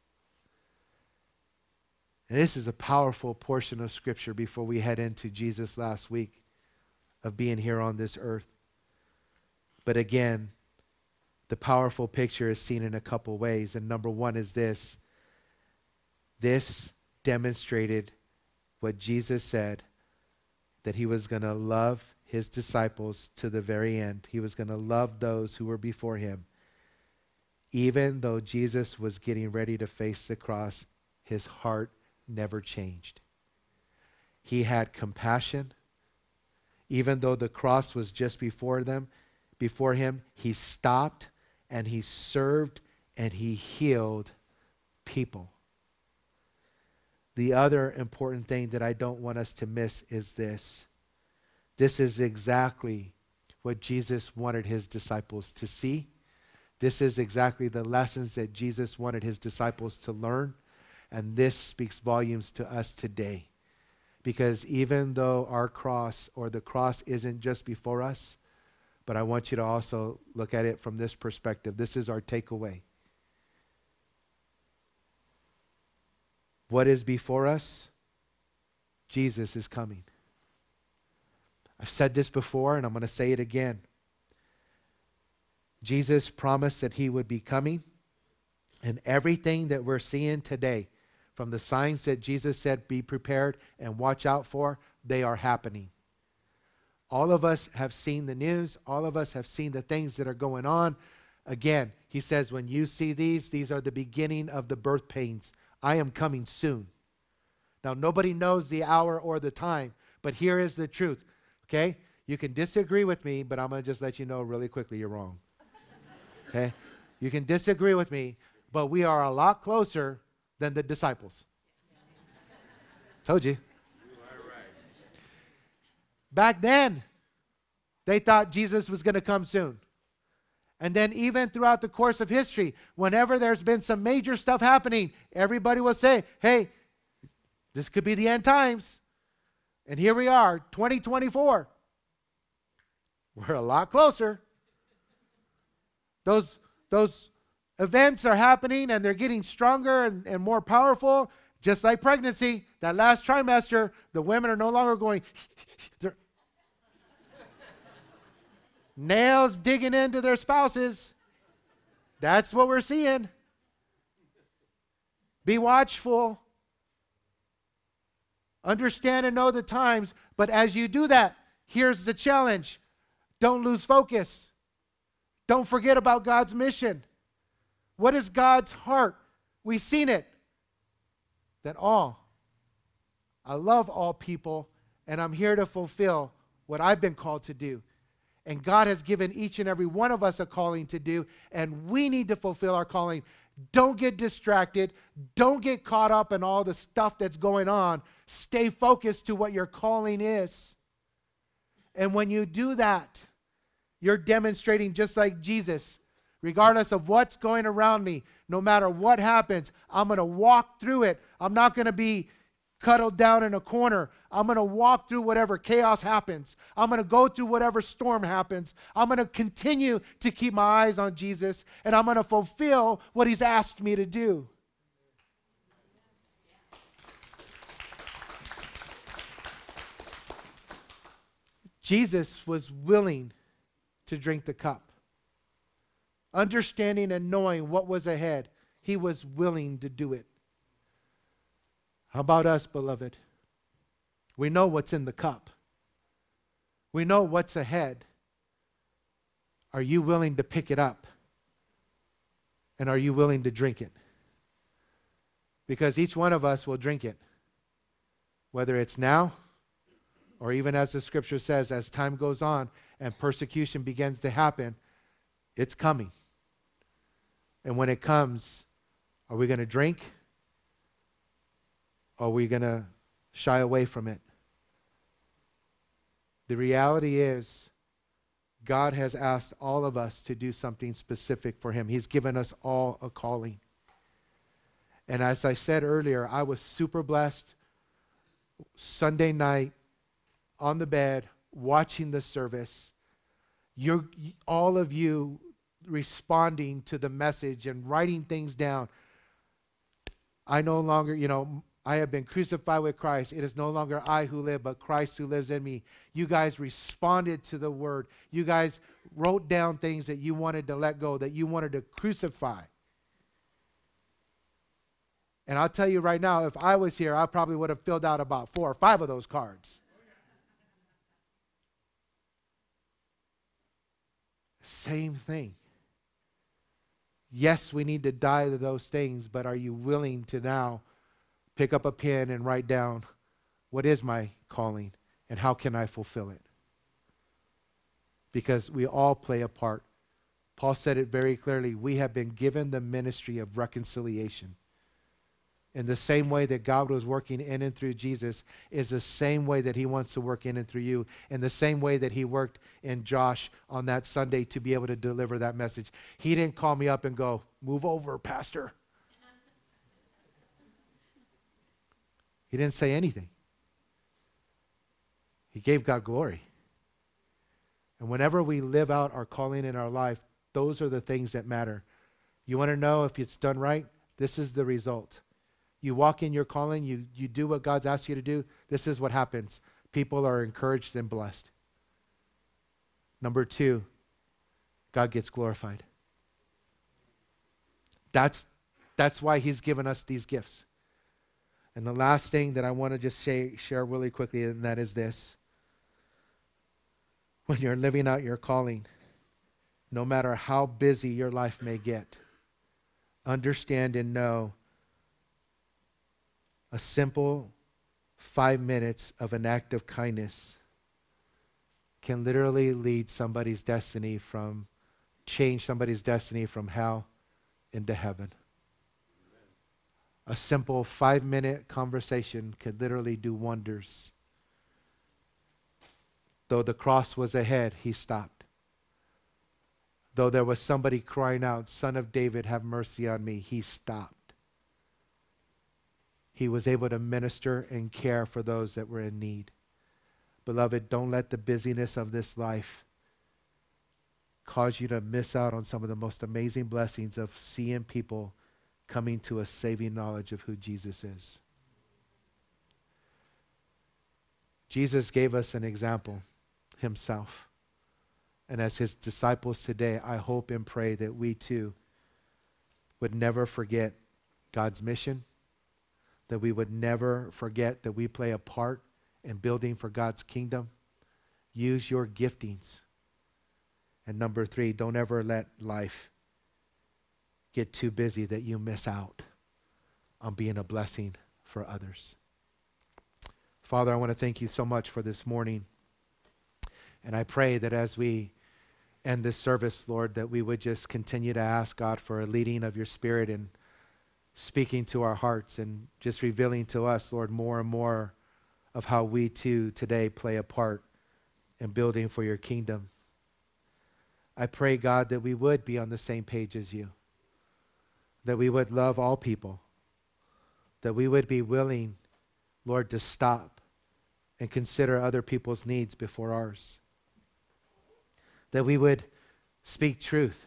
And this is a powerful portion of scripture before we head into Jesus' last week of being here on this earth. But again, the powerful picture is seen in a couple ways. And number one is this. This demonstrated what Jesus said, that he was going to love his disciples to the very end. He was going to love those who were before him. Even though Jesus was getting ready to face the cross, his heart never changed. He had compassion. Even though the cross was just before him, he stopped and he served and he healed people. The other important thing that I don't want us to miss is this. This is exactly what Jesus wanted his disciples to see. This is exactly the lessons that Jesus wanted his disciples to learn. And this speaks volumes to us today. Because even though our cross or the cross isn't just before us, but I want you to also look at it from this perspective. This is our takeaway. What is before us? Jesus is coming. I've said this before and I'm going to say it again. Jesus promised that he would be coming, and everything that we're seeing today, from the signs that Jesus said be prepared and watch out for, they are happening. All of us have seen the news. All of us have seen the things that are going on. Again, he says, when you see these are the beginning of the birth pains. I am coming soon. Now, nobody knows the hour or the time, but here is the truth, okay? You can disagree with me, but I'm going to just let you know really quickly you're wrong. Okay? You can disagree with me, but we are a lot closer than the disciples. Told you. Back then, they thought Jesus was going to come soon. And then even throughout the course of history, whenever there's been some major stuff happening, everybody will say, hey, this could be the end times. And here we are, 2024. We're a lot closer. Those events are happening and they're getting stronger and more powerful, just like pregnancy. That last trimester, the women are no longer going, nails digging into their spouses. That's what we're seeing. Be watchful. Understand and know the times. But as you do that, here's the challenge. Don't lose focus. Don't forget about God's mission. What is God's heart? We've seen it. That I love all people, and I'm here to fulfill what I've been called to do. And God has given each and every one of us a calling to do, and we need to fulfill our calling. Don't get distracted. Don't get caught up in all the stuff that's going on. Stay focused to what your calling is. And when you do that, you're demonstrating just like Jesus. Regardless of what's going around me, no matter what happens, I'm going to walk through it. I'm not going to be cuddled down in a corner. I'm going to walk through whatever chaos happens. I'm going to go through whatever storm happens. I'm going to continue to keep my eyes on Jesus, and I'm going to fulfill what He's asked me to do. Jesus was willing to drink the cup. Understanding and knowing what was ahead, He was willing to do it. How about us, beloved? We know what's in the cup. We know what's ahead. Are you willing to pick it up? And are you willing to drink it? Because each one of us will drink it. Whether it's now, or even as the scripture says, as time goes on and persecution begins to happen, it's coming. And when it comes, are we going to drink? Or are we going to shy away from it? The reality is, God has asked all of us to do something specific for Him. He's given us all a calling. And as I said earlier, I was super blessed Sunday night on the bed watching the service. All of you responding to the message and writing things down. I no longer, I have been crucified with Christ. It is no longer I who live, but Christ who lives in me. You guys responded to the word. You guys wrote down things that you wanted to let go, that you wanted to crucify. And I'll tell you right now, if I was here, I probably would have filled out about 4 or 5 of those cards. Same thing. Yes, we need to die to those things, but are you willing to now pick up a pen and write down, what is my calling and how can I fulfill it? Because we all play a part. Paul said it very clearly. We have been given the ministry of reconciliation. In the same way that God was working in and through Jesus is the same way that He wants to work in and through you. In the same way that He worked in Josh on that Sunday to be able to deliver that message. He didn't call me up and go, move over, Pastor. He didn't say anything. He gave God glory. And whenever we live out our calling in our life, those are the things that matter. You want to know if it's done right? This is the result. You walk in your calling, you do what God's asked you to do, this is what happens. People are encouraged and blessed. Number 2, God gets glorified. That's why He's given us these gifts. And the last thing that I want to just share really quickly, and that is this. When you're living out your calling, no matter how busy your life may get, understand and know a simple 5 minutes of an act of kindness can literally lead somebody's destiny change somebody's destiny from hell into heaven. A simple 5-minute conversation could literally do wonders. Though the cross was ahead, He stopped. Though there was somebody crying out, Son of David, have mercy on me, He stopped. He was able to minister and care for those that were in need. Beloved, don't let the busyness of this life cause you to miss out on some of the most amazing blessings of seeing people coming to a saving knowledge of who Jesus is. Jesus gave us an example Himself. And as His disciples today, I hope and pray that we too would never forget God's mission, that we would never forget that we play a part in building for God's kingdom. Use your giftings. And number 3, don't ever let life get too busy that you miss out on being a blessing for others. Father, I want to thank You so much for this morning. And I pray that as we end this service, Lord, that we would just continue to ask God for a leading of your Spirit and speaking to our hearts and just revealing to us, Lord, more and more of how we too today play a part in building for your kingdom. I pray, God, that we would be on the same page as you, that we would love all people, that we would be willing, Lord, to stop and consider other people's needs before ours, that we would speak truth,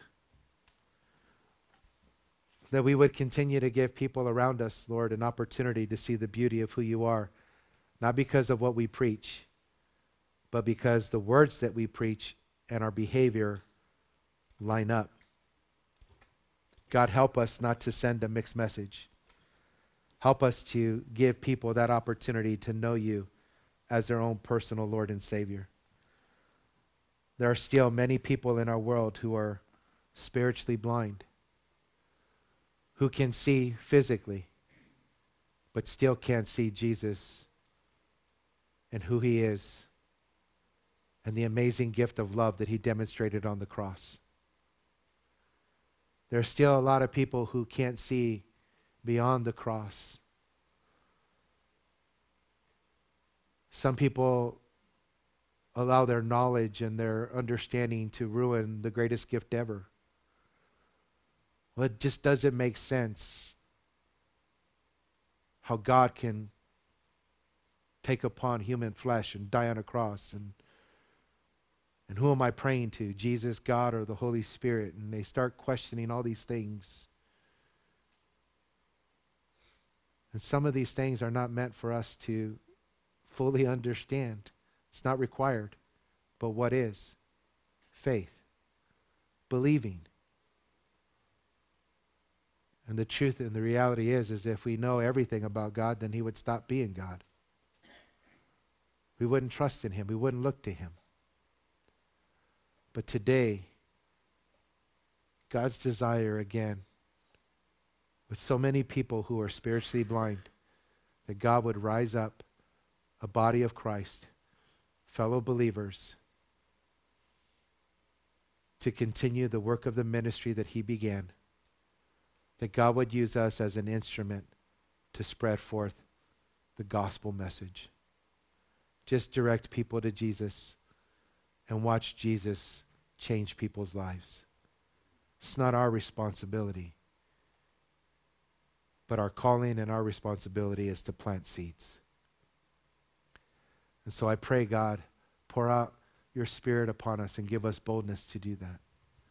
that we would continue to give people around us, Lord, an opportunity to see the beauty of who you are, not because of what we preach, but because the words that we preach and our behavior line up. God, help us not to send a mixed message. Help us to give people that opportunity to know you as their own personal Lord and Savior. There are still many people in our world who are spiritually blind, who can see physically, but still can't see Jesus and who he is and the amazing gift of love that he demonstrated on the cross. There are still a lot of people who can't see beyond the cross. Some people allow their knowledge and their understanding to ruin the greatest gift ever. Well, it just doesn't make sense how God can take upon human flesh and die on a cross. And who am I praying to? Jesus, God, or the Holy Spirit? And they start questioning all these things. And some of these things are not meant for us to fully understand. It's not required. But what is? Faith. Believing. And the truth and the reality is if we know everything about God, then he would stop being God. We wouldn't trust in him. We wouldn't look to him. But today, God's desire again, with so many people who are spiritually blind, that God would rise up a body of Christ, fellow believers, to continue the work of the ministry that he began. That God would use us as an instrument to spread forth the gospel message. Just direct people to Jesus and watch Jesus change people's lives. It's not our responsibility, but our calling and our responsibility is to plant seeds. And so I pray, God, pour out your Spirit upon us and give us boldness to do that.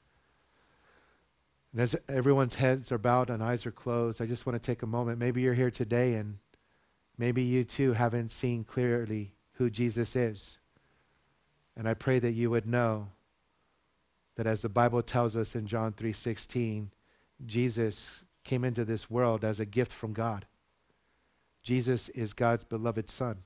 And as everyone's heads are bowed and eyes are closed, I just want to take a moment. Maybe you're here today and maybe you too haven't seen clearly who Jesus is. And I pray that you would know that as the Bible tells us in John 3:16, Jesus came into this world as a gift from God. Jesus is God's beloved Son.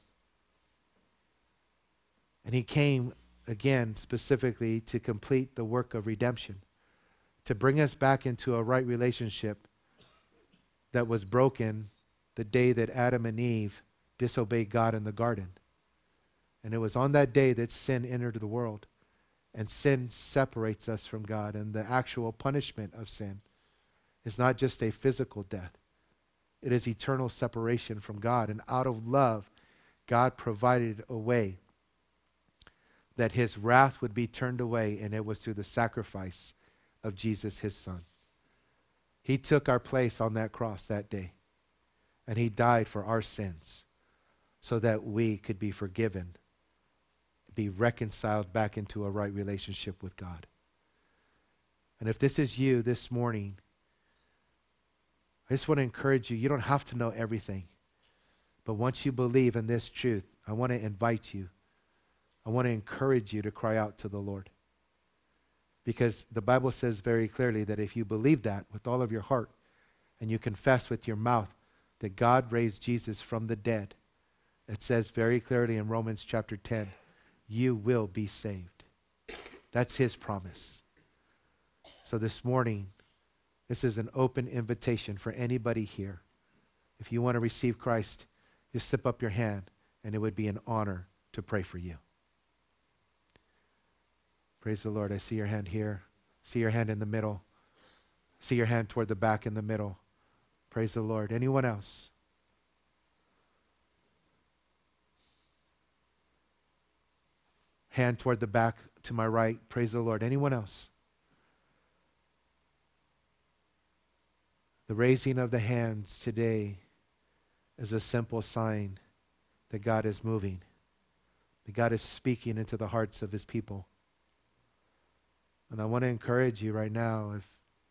And he came again specifically to complete the work of redemption, to bring us back into a right relationship that was broken the day that Adam and Eve disobeyed God in the garden. And it was on that day that sin entered the world. And sin separates us from God. And the actual punishment of sin is not just a physical death. It is eternal separation from God. And out of love, God provided a way that his wrath would be turned away, and it was through the sacrifice of Jesus, his Son. He took our place on that cross that day, and he died for our sins so that we could be forgiven, be reconciled back into a right relationship with God. And if this is you this morning, I just want to encourage you. You don't have to know everything. But once you believe in this truth, I want to invite you. I want to encourage you to cry out to the Lord. Because the Bible says very clearly that if you believe that with all of your heart and you confess with your mouth that God raised Jesus from the dead, it says very clearly in Romans chapter 10, you will be saved. That's his promise. So this morning, this is an open invitation for anybody here. If you want to receive Christ, just slip up your hand, and it would be an honor to pray for you. Praise the Lord. I see your hand here. See your hand in the middle. See your hand toward the back in the middle. Praise the Lord. Anyone else? Hand toward the back to my right. Praise the Lord. Anyone else? The raising of the hands today is a simple sign that God is moving, that God is speaking into the hearts of his people. And I want to encourage you right now, if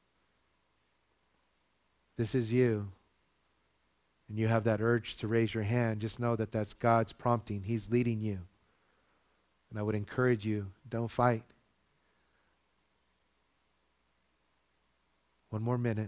this is you and you have that urge to raise your hand, just know that that's God's prompting. He's leading you. And I would encourage you, don't fight. One more minute.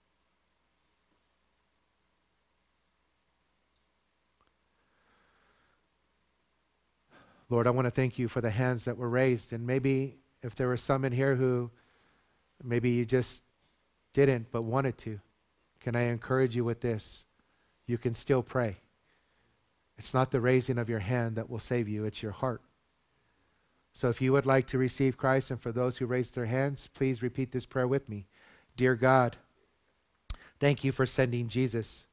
Lord, I want to thank you for the hands that were raised. And maybe if there were some in here who maybe you just didn't but wanted to, can I encourage you with this? You can still pray. It's not the raising of your hand that will save you, it's your heart. So if you would like to receive Christ, and for those who raised their hands, please repeat this prayer with me. Dear God, thank you for sending Jesus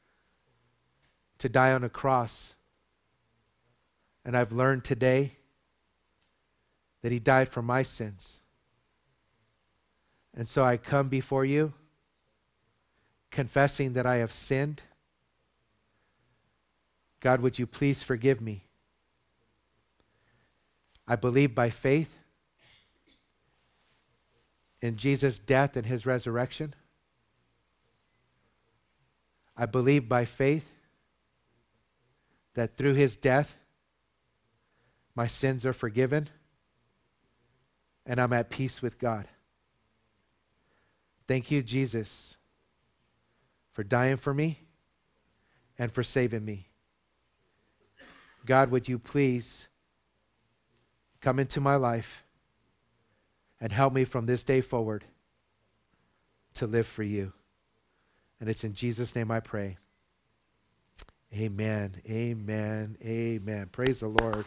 to die on a cross. And I've learned today that he died for my sins. And so I come before you confessing that I have sinned. God, would you please forgive me? I believe by faith in Jesus' death and his resurrection. I believe by faith that through his death, my sins are forgiven and I'm at peace with God. Thank you, Jesus, for dying for me and for saving me. God, would you please come into my life and help me from this day forward to live for you. And it's in Jesus' name I pray. Amen, amen, amen. Praise the Lord.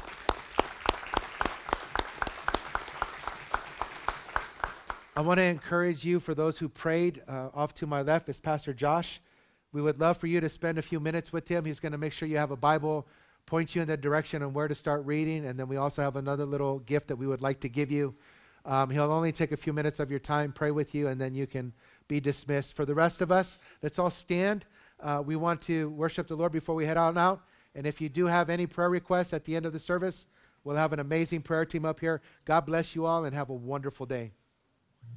I want to encourage you, for those who prayed, off to my left is Pastor Josh. We would love for you to spend a few minutes with him. He's going to make sure you have a Bible, point you in that direction on where to start reading, and then we also have another little gift that we would like to give you. He'll only take a few minutes of your time, pray with you, and then you can be dismissed. For the rest of us, let's all stand. We want to worship the Lord before we head on out. And if you do have any prayer requests at the end of the service, we'll have an amazing prayer team up here. God bless you all and have a wonderful day.